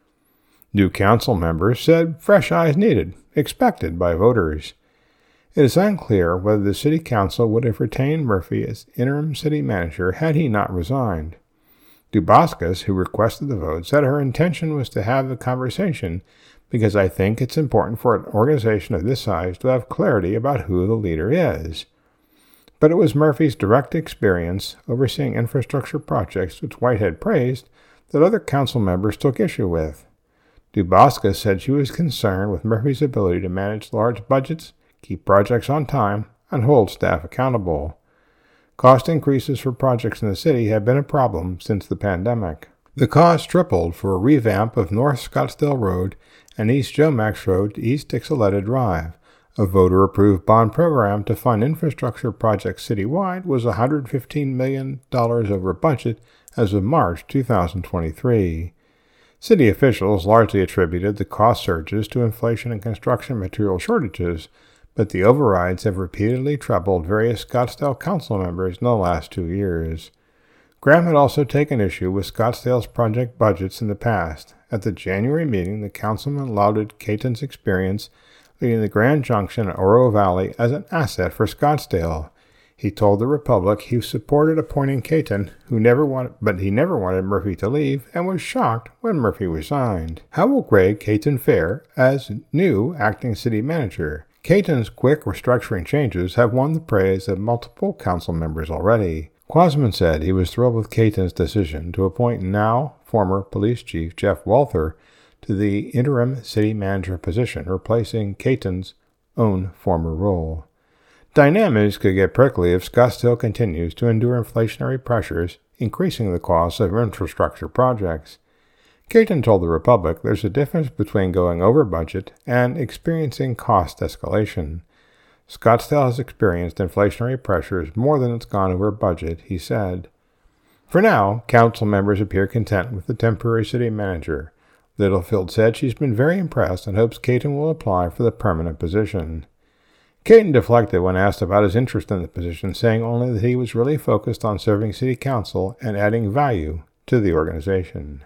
New council members said fresh eyes needed, expected by voters. It is unclear whether the city council would have retained Murphy as interim city manager had he not resigned. Dubascus, who requested the vote, said her intention was to have the conversation because I think it's important for an organization of this size to have clarity about who the leader is. But it was Murphy's direct experience overseeing infrastructure projects, which Whitehead praised, that other council members took issue with. Dubascus said she was concerned with Murphy's ability to manage large budgets, keep projects on time, and hold staff accountable. Cost increases for projects in the city have been a problem since the pandemic. The cost tripled for a revamp of North Scottsdale Road and East Jomax Road to East Dixoletta Drive. A voter-approved bond program to fund infrastructure projects citywide was one hundred fifteen million dollars over budget as of March two thousand twenty-three. City officials largely attributed the cost surges to inflation and construction material shortages, but the overrides have repeatedly troubled various Scottsdale council members in the last two years. Graham had also taken issue with Scottsdale's project budgets in the past. At the January meeting, the councilman lauded Caton's experience leading the Grand Junction and Oro Valley as an asset for Scottsdale. He told the Republic he supported appointing Caton, who never wanted, but he never wanted Murphy to leave, and was shocked when Murphy resigned. How will Greg Caton fare as new acting city manager? Caton's quick restructuring changes have won the praise of multiple council members already. Quasman said he was thrilled with Caton's decision to appoint now former police chief Jeff Walther to the interim city manager position, replacing Caton's own former role. Dynamics could get prickly if Scottsdale continues to endure inflationary pressures, increasing the cost of infrastructure projects. Caton told the Republic there's a difference between going over budget and experiencing cost escalation. Scottsdale has experienced inflationary pressures more than it's gone over budget, he said. For now, council members appear content with the temporary city manager. Littlefield said she's been very impressed and hopes Caton will apply for the permanent position. Caton deflected when asked about his interest in the position, saying only that he was really focused on serving city council and adding value to the organization.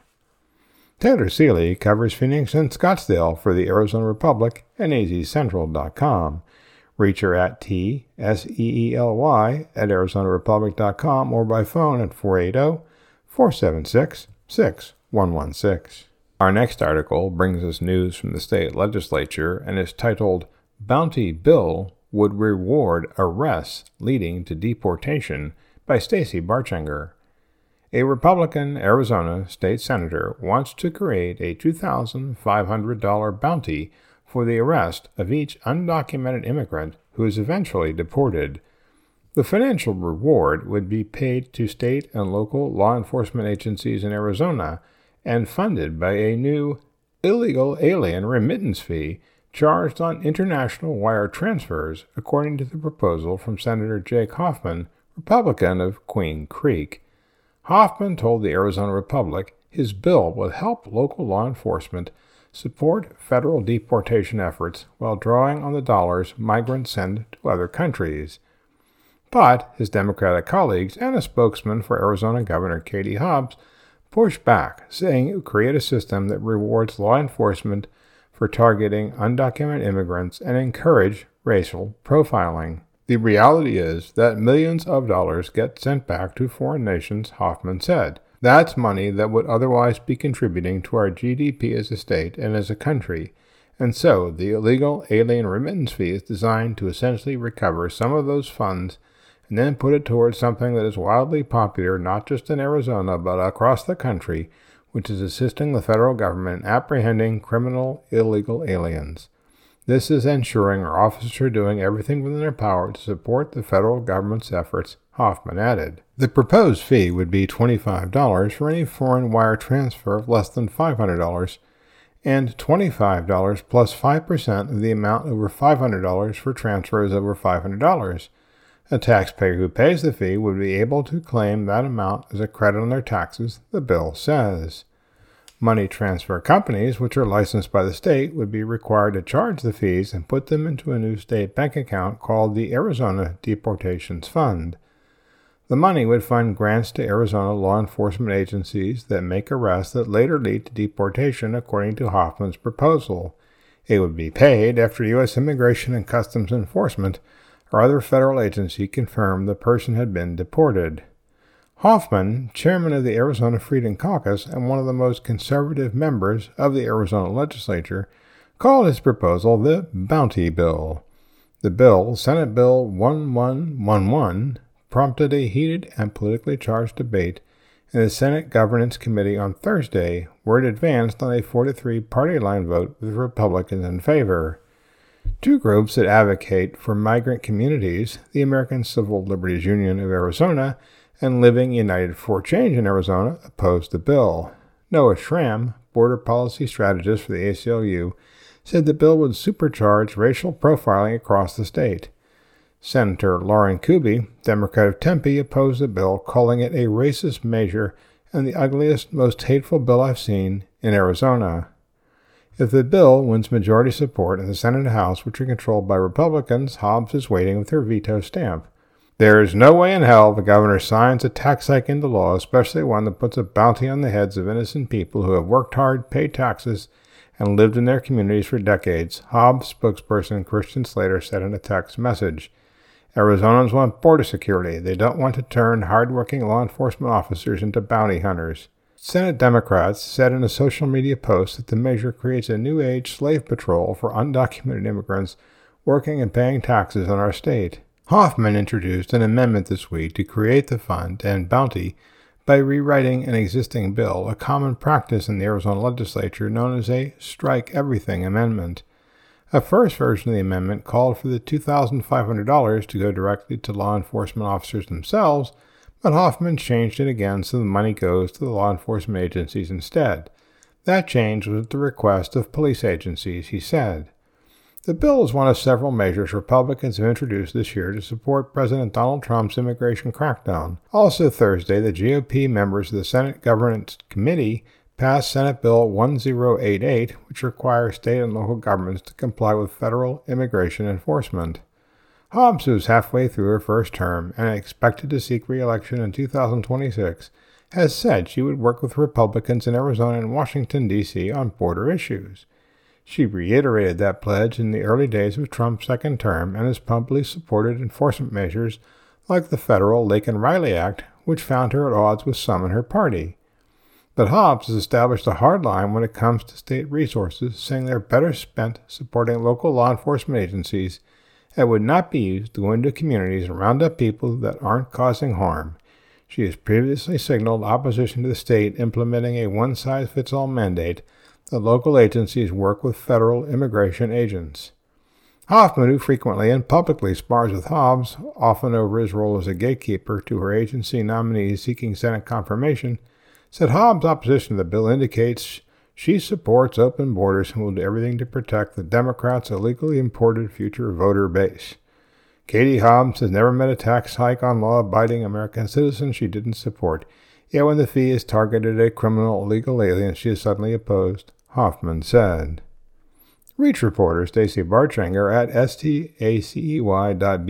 Taylor Seeley covers Phoenix and Scottsdale for the Arizona Republic and A Z Central dot com. Reach her at T S E E L Y at Arizona Republic dot com or by phone at four eight zero, four seven six, six one one six. Our next article brings us news from the state legislature and is titled, Bounty Bill Would Reward Arrests Leading to Deportation by Stacey Barchinger. A Republican Arizona state senator wants to create a two thousand five hundred dollars bounty for the arrest of each undocumented immigrant who is eventually deported. The financial reward would be paid to state and local law enforcement agencies in Arizona and funded by a new illegal alien remittance fee charged on international wire transfers, according to the proposal from Senator Jake Hoffman, Republican of Queen Creek. Hoffman told the Arizona Republic his bill would help local law enforcement support federal deportation efforts while drawing on the dollars migrants send to other countries. But his Democratic colleagues and a spokesman for Arizona Governor Katie Hobbs pushed back, saying it would create a system that rewards law enforcement for targeting undocumented immigrants and encourage racial profiling. The reality is that millions of dollars get sent back to foreign nations, Hoffman said. That's money that would otherwise be contributing to our G D P as a state and as a country, and so the illegal alien remittance fee is designed to essentially recover some of those funds and then put it towards something that is wildly popular not just in Arizona but across the country, which is assisting the federal government in apprehending criminal illegal aliens. This is ensuring our officers are doing everything within their power to support the federal government's efforts, Hoffman added. The proposed fee would be twenty-five dollars for any foreign wire transfer of less than five hundred dollars and twenty-five dollars plus five percent of the amount over five hundred dollars for transfers over five hundred dollars. A taxpayer who pays the fee would be able to claim that amount as a credit on their taxes, the bill says. Money transfer companies, which are licensed by the state, would be required to charge the fees and put them into a new state bank account called the Arizona Deportations Fund. The money would fund grants to Arizona law enforcement agencies that make arrests that later lead to deportation, according to Hoffman's proposal. It would be paid after U S Immigration and Customs Enforcement or other federal agency confirmed the person had been deported. Hoffman, chairman of the Arizona Freedom Caucus and one of the most conservative members of the Arizona legislature, called his proposal the Bounty Bill. The bill, Senate Bill eleven eleven, prompted a heated and politically charged debate in the Senate Governance Committee on Thursday, where it advanced on a four to three party line vote with Republicans in favor. Two groups that advocate for migrant communities, the American Civil Liberties Union of Arizona and Living United for Change in Arizona, opposed the bill. Noah Schramm, border policy strategist for the A C L U, said the bill would supercharge racial profiling across the state. Senator Lauren Kuby, Democrat of Tempe, opposed the bill, calling it a racist measure and the ugliest, most hateful bill I've seen in Arizona. If the bill wins majority support in the Senate and House, which are controlled by Republicans, Hobbs is waiting with her veto stamp. There is no way in hell the governor signs a tax hike into law, especially one that puts a bounty on the heads of innocent people who have worked hard, paid taxes, and lived in their communities for decades, Hobbs spokesperson Christian Slater said in a text message. Arizonans want border security. They don't want to turn hardworking law enforcement officers into bounty hunters. Senate Democrats said in a social media post that the measure creates a new age slave patrol for undocumented immigrants working and paying taxes in our state. Hoffman introduced an amendment this week to create the fund and bounty by rewriting an existing bill, a common practice in the Arizona legislature known as a strike everything amendment. A first version of the amendment called for the two thousand five hundred dollars to go directly to law enforcement officers themselves, but Hoffman changed it again so the money goes to the law enforcement agencies instead. That change was at the request of police agencies, he said. The bill is one of several measures Republicans have introduced this year to support President Donald Trump's immigration crackdown. Also Thursday, the G O P members of the Senate Governance Committee passed Senate Bill ten eighty-eight, which requires state and local governments to comply with federal immigration enforcement. Hobbs, who is halfway through her first term and expected to seek re-election in two thousand twenty-six, has said she would work with Republicans in Arizona and Washington, D C on border issues. She reiterated that pledge in the early days of Trump's second term and has publicly supported enforcement measures like the federal Laken Riley Act, which found her at odds with some in her party. But Hobbs has established a hard line when it comes to state resources, saying they're better spent supporting local law enforcement agencies and would not be used to go into communities and round up people that aren't causing harm. She has previously signaled opposition to the state implementing a one-size-fits-all mandate that local agencies work with federal immigration agents. Hoffman, who frequently and publicly spars with Hobbs, often over his role as a gatekeeper to her agency nominees seeking Senate confirmation, said Hobbs' opposition to the bill indicates she supports open borders and will do everything to protect the Democrats' illegally imported future voter base. Katie Hobbs has never met a tax hike on law-abiding American citizens she didn't support, yet when the fee is targeted at criminal illegal aliens she is suddenly opposed, Hoffman said. Reach reporter Stacey Barchenger at stacey dot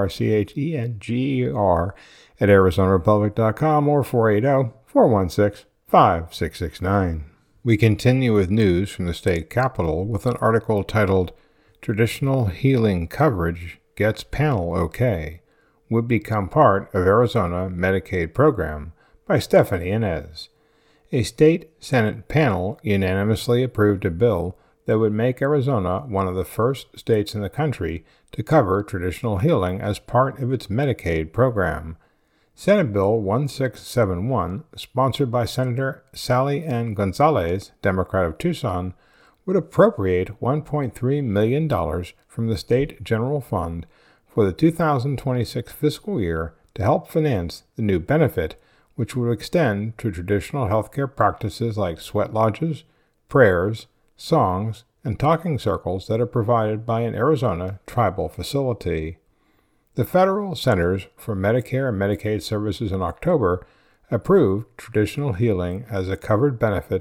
barchenger at arizona republic dot com or four eight zero, four one six, five six six nine. We continue with news from the state capitol with an article titled Traditional Healing Coverage Gets Panel OK, Would Become Part of Arizona Medicaid Program by Stephanie Inez. A state Senate panel unanimously approved a bill that would make Arizona one of the first states in the country to cover traditional healing as part of its Medicaid program. Senate Bill sixteen seventy-one, sponsored by Senator Sally Ann Gonzalez, Democrat of Tucson, would appropriate one point three million dollars from the state general fund for the two thousand twenty-six fiscal year to help finance the new benefit, which would extend to traditional healthcare practices like sweat lodges, prayers, songs, and talking circles that are provided by an Arizona tribal facility. The Federal Centers for Medicare and Medicaid Services in October approved traditional healing as a covered benefit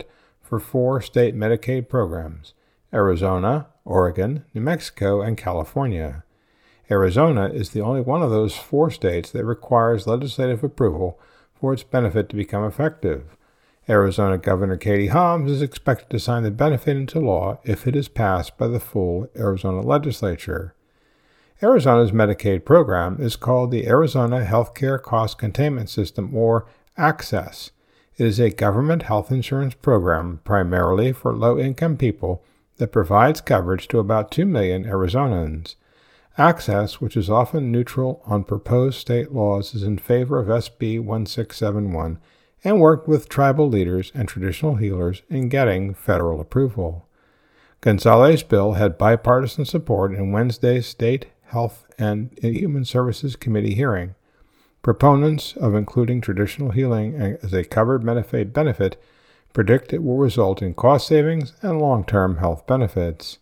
for four state Medicaid programs: Arizona, Oregon, New Mexico, and California. Arizona is the only one of those four states that requires legislative approval for its benefit to become effective. Arizona Governor Katie Hobbs is expected to sign the benefit into law if it is passed by the full Arizona legislature. Arizona's Medicaid program is called the Arizona Healthcare Cost Containment System, or ACCESS. It is a government health insurance program primarily for low-income people that provides coverage to about two million Arizonans. ACCESS, which is often neutral on proposed state laws, is in favor of S B one six seven one and worked with tribal leaders and traditional healers in getting federal approval. Gonzalez's bill had bipartisan support in Wednesday's State Health and Human Services Committee hearing. Proponents of including traditional healing as a covered Medicaid benefit predict it will result in cost savings and long-term health benefits.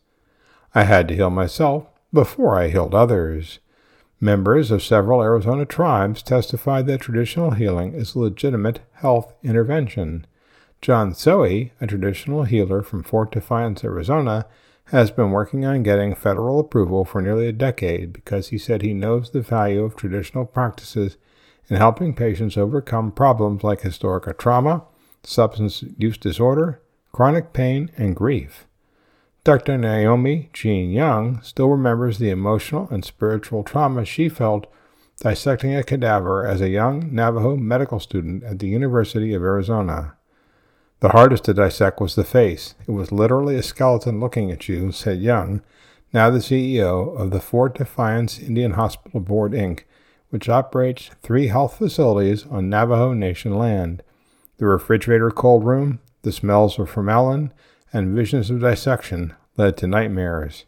I had to heal myself before I healed others. Members of several Arizona tribes testified that traditional healing is a legitimate health intervention. John Soey, a traditional healer from Fort Defiance, Arizona, has been working on getting federal approval for nearly a decade because he said he knows the value of traditional practices in helping patients overcome problems like historic trauma, substance use disorder, chronic pain, and grief. Doctor Naomi Jean Young still remembers the emotional and spiritual trauma she felt dissecting a cadaver as a young Navajo medical student at the University of Arizona. The hardest to dissect was the face. It was literally a skeleton looking at you, said Young, now the C E O of the Fort Defiance Indian Hospital Board, Incorporated, which operates three health facilities on Navajo Nation land. The refrigerator cold room, the smells of formalin, and visions of dissection led to nightmares.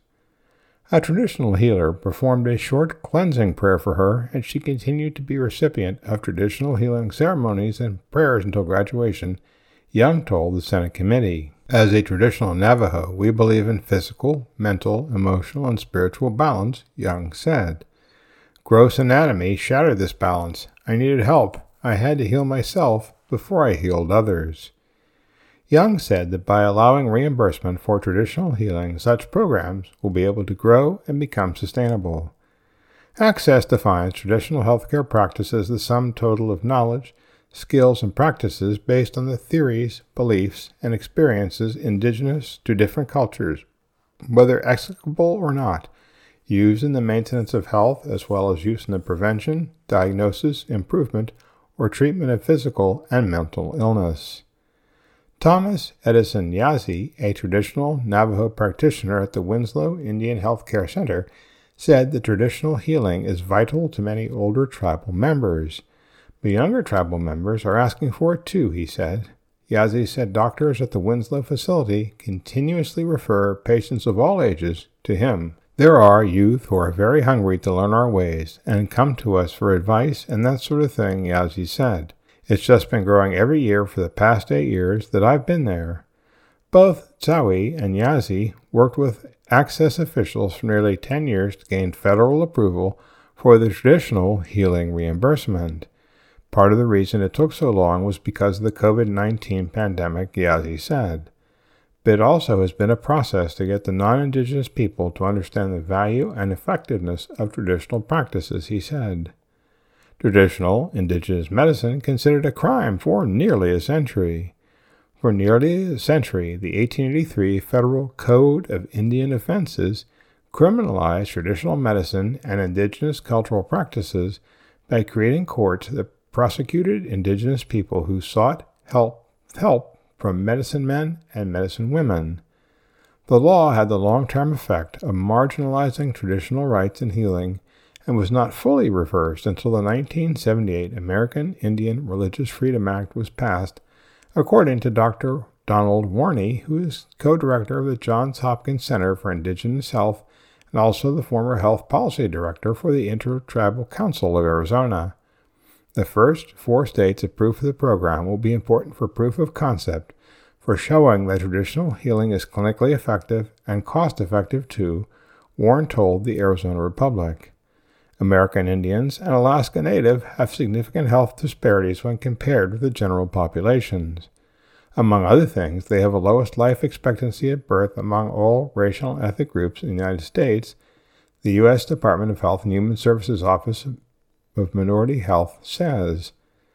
A traditional healer performed a short cleansing prayer for her, and she continued to be recipient of traditional healing ceremonies and prayers until graduation, Young told the Senate committee. As a traditional Navajo, we believe in physical, mental, emotional, and spiritual balance, Young said. Gross anatomy shattered this balance. I needed help. I had to heal myself before I healed others. Young said that by allowing reimbursement for traditional healing, such programs will be able to grow and become sustainable. ACCESS defines traditional healthcare practice as the sum total of knowledge, skills, and practices based on the theories, beliefs, and experiences indigenous to different cultures, whether explicable or not, used in the maintenance of health as well as use in the prevention, diagnosis, improvement, or treatment of physical and mental illness. Thomas Edison Yazzie, a traditional Navajo practitioner at the Winslow Indian Health Care Center, said that traditional healing is vital to many older tribal members. But younger tribal members are asking for it too, he said. Yazzie said doctors at the Winslow facility continuously refer patients of all ages to him. There are youth who are very hungry to learn our ways and come to us for advice and that sort of thing, Yazzie said. It's just been growing every year for the past eight years that I've been there. Both Soey and Yazzie worked with ACCESS officials for nearly ten years to gain federal approval for the traditional healing reimbursement. Part of the reason it took so long was because of the covid nineteen pandemic, Yazzie said. But it also has been a process to get the non-Indigenous people to understand the value and effectiveness of traditional practices, he said. Traditional Indigenous medicine considered a crime for nearly a century. For nearly a century, the eighteen eighty-three Federal Code of Indian Offenses criminalized traditional medicine and Indigenous cultural practices by creating courts that prosecuted Indigenous people who sought help, help from medicine men and medicine women. The law had the long-term effect of marginalizing traditional rights in healing and was not fully reversed until the nineteen seventy-eight American Indian Religious Freedom Act was passed, according to Doctor Donald Warney, who is co-director of the Johns Hopkins Center for Indigenous Health and also the former health policy director for the Intertribal Council of Arizona. The first four states approved for the program will be important for proof of concept for showing that traditional healing is clinically effective and cost-effective too, Warren told the Arizona Republic. American Indians and Alaska Native have significant health disparities when compared with the general populations. Among other things, they have the lowest life expectancy at birth among all racial and ethnic groups in the United States, the U S Department of Health and Human Services Office of Minority Health says.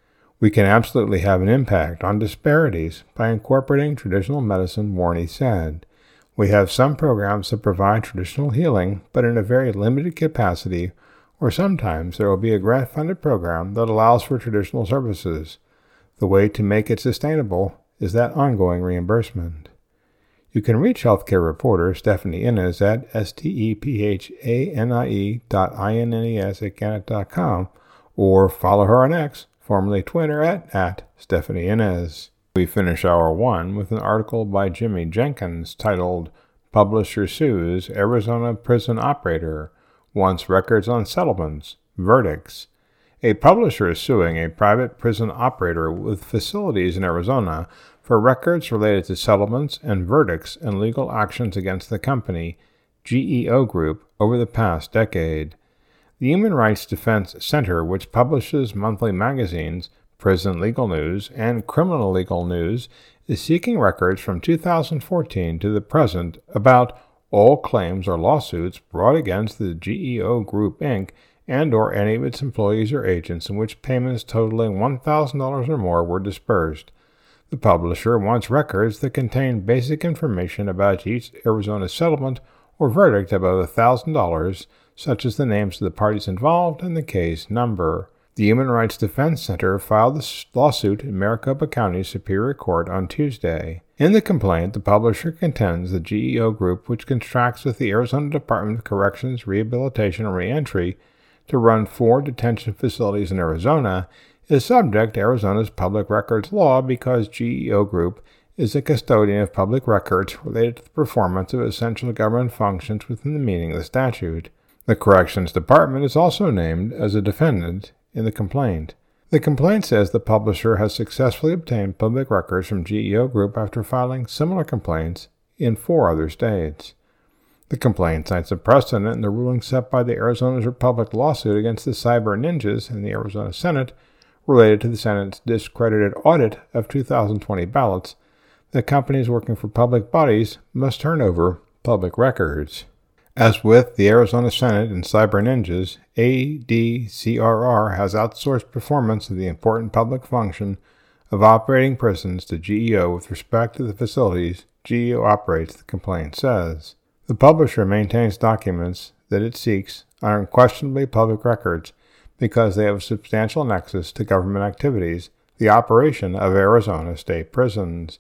We can absolutely have an impact on disparities by incorporating traditional medicine, Warney said. We have some programs that provide traditional healing, but in a very limited capacity, or sometimes there will be a grant-funded program that allows for traditional services. The way to make it sustainable is that ongoing reimbursement. You can reach healthcare reporter Stephanie Innes at S T E P H A N I E dot I N N E S at Gannett dot com or follow her on X, formerly Twitter, at, at Stephanie Innes. We finish hour one with an article by Jimmy Jenkins titled Publisher Sues Arizona Prison Operator, Wants Records on Settlements, Verdicts. A publisher is suing a private prison operator with facilities in Arizona for records related to settlements and verdicts and legal actions against the company, G E O Group, over the past decade. The Human Rights Defense Center, which publishes monthly magazines, Prison Legal News, and Criminal Legal News, is seeking records from two thousand fourteen to the present about all claims or lawsuits brought against the G E O Group, Incorporated and or any of its employees or agents in which payments totaling one thousand dollars or more were dispersed. The publisher wants records that contain basic information about each Arizona settlement or verdict above one thousand dollars, such as the names of the parties involved and the case number. The Human Rights Defense Center filed the lawsuit in Maricopa County Superior Court on Tuesday. In the complaint, the publisher contends the G E O Group, which contracts with the Arizona Department of Corrections, Rehabilitation, and Reentry to run four detention facilities in Arizona, is subject to Arizona's public records law because G E O Group is a custodian of public records related to the performance of essential government functions within the meaning of the statute. The Corrections Department is also named as a defendant in the complaint. The complaint says the publisher has successfully obtained public records from G E O Group after filing similar complaints in four other states. The complaint cites a precedent in the ruling set by the Arizona Republic lawsuit against the Cyber Ninjas in the Arizona Senate related to the Senate's discredited audit of two thousand twenty ballots that companies working for public bodies must turn over public records. As with the Arizona Senate and Cyber Ninjas, A D C R R has outsourced performance of the important public function of operating prisons to G E O with respect to the facilities G E O operates, the complaint says. The publisher maintains documents that it seeks are unquestionably public records because they have a substantial nexus to government activities, the operation of Arizona state prisons.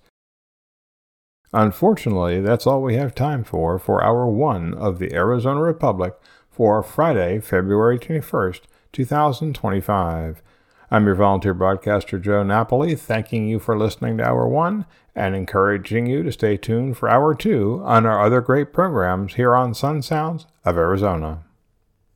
Unfortunately, that's all we have time for for hour one of the Arizona Republic for Friday, February twenty-first, two thousand twenty-five. I'm your volunteer broadcaster, Joe Napoli, thanking you for listening to Hour one and encouraging you to stay tuned for Hour two on our other great programs here on Sun Sounds of Arizona.